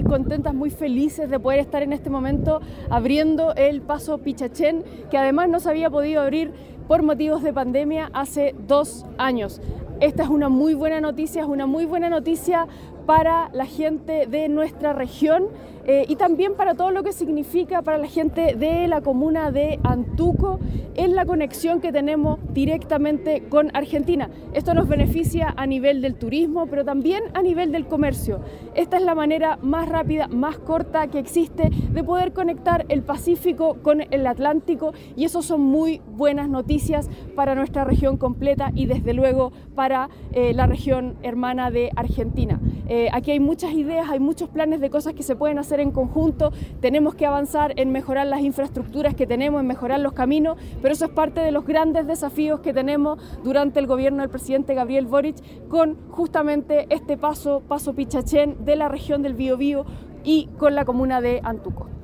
contentas, muy felices de poder estar en este momento abriendo el paso Pichachén, que además no se había podido abrir por motivos de pandemia hace 2 años. Esta es una muy buena noticia, para la gente de nuestra región y también para todo lo que significa para la gente de la comuna de Antuco en la conexión que tenemos directamente con Argentina. Esto nos beneficia a nivel del turismo, pero también a nivel del comercio. Esta es la manera más rápida, más corta que existe de poder conectar el Pacífico con el Atlántico, y eso son muy buenas noticias para nuestra región completa y desde luego para la región hermana de Argentina. Aquí hay muchas ideas, hay muchos planes de cosas que se pueden hacer en conjunto. Tenemos que avanzar en mejorar las infraestructuras que tenemos, en mejorar los caminos, pero eso es parte de los grandes desafíos que tenemos durante el gobierno del presidente Gabriel Boric, con justamente este paso Pichachén de la región del Biobío y con la comuna de Antuco.